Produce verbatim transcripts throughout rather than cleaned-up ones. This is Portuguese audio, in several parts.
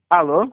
Alô?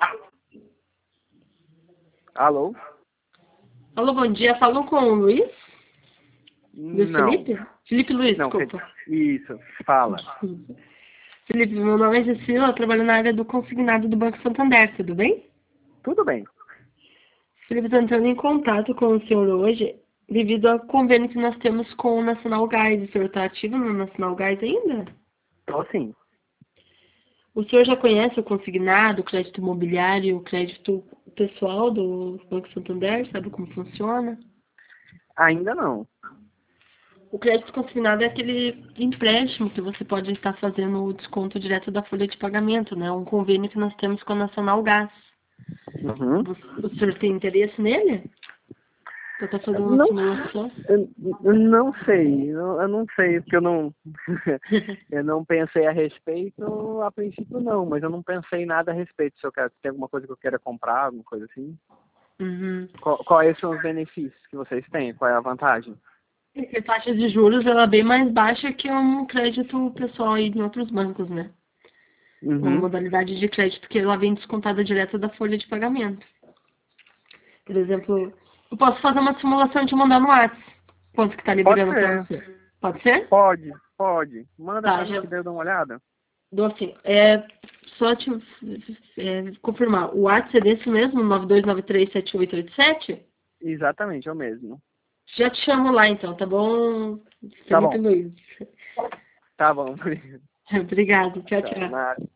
Alô? Alô, bom dia. Falou com o Luiz? Luiz Não. Felipe? Felipe Luiz, Não, desculpa. isso, fala. Felipe, meu nome é Cecília, eu trabalho na área do consignado do Banco Santander, tudo bem? Tudo bem. Felipe, estou entrando em contato com o senhor hoje devido ao convênio que nós temos com o Nacional Gás. O senhor está ativo no Nacional Gás ainda? Tô sim. O senhor já conhece o consignado, o crédito imobiliário, o crédito pessoal do Banco Santander? Sabe como funciona? Ainda não. O crédito consignado é aquele empréstimo que você pode estar fazendo o desconto direto da folha de pagamento, né? Um convênio que nós temos com a Nacional Gás. Uhum. O senhor tem interesse nele? Para estar fazendo uma Não, simulação? eu, eu não sei, eu, eu não sei, porque eu não, eu não pensei a respeito, a princípio não, mas eu não pensei nada a respeito, se eu quero, se tem alguma coisa que eu queira comprar, alguma coisa assim. Uhum. Qual, quais são os benefícios que vocês têm? Qual é a vantagem? A taxa de juros ela é bem mais baixa que um crédito pessoal aí em outros bancos, né? Uma Uhum. modalidade de crédito que ela vem descontada direto da folha de pagamento. Por exemplo, eu posso fazer uma simulação e te mandar no WhatsApp. Quanto que tá Pode liberando para ser, você? Pode ser? pode, pode. Manda Tá, pra mim já que daí eu dou uma olhada. dou assim. É, só te é, confirmar. O WhatsApp é desse mesmo, nove dois nove três sete oito oito sete? Exatamente, é o mesmo. Já te chamo lá então, tá bom, Tá Felipe bom, Luiz? tá bom. Obrigado. Tchau, Tá, tchau. nada.